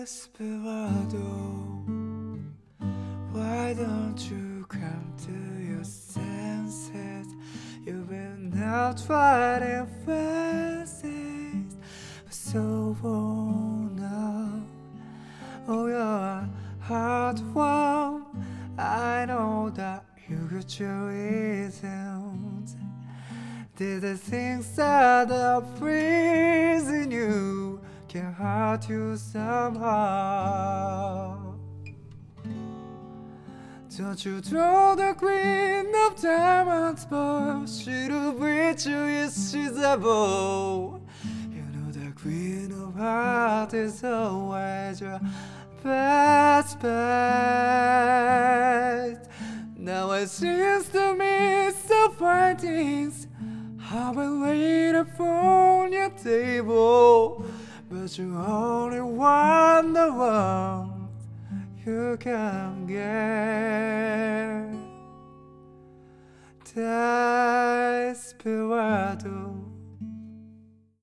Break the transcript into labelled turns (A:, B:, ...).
A: Desperado, why don't you come to your senses? You've been out fighting fences for so long now. Oh, you're hard one. I know that you got your reasons. Did the things that are freezing you can hurt you somehow? Don't you throw the queen of diamonds, boy. She'll beat you if she's a bow. You know the queen of hearts is always your best bet. Now it seems to me so fightings have been laid upon your table, but you only want the one you can get. Desperado.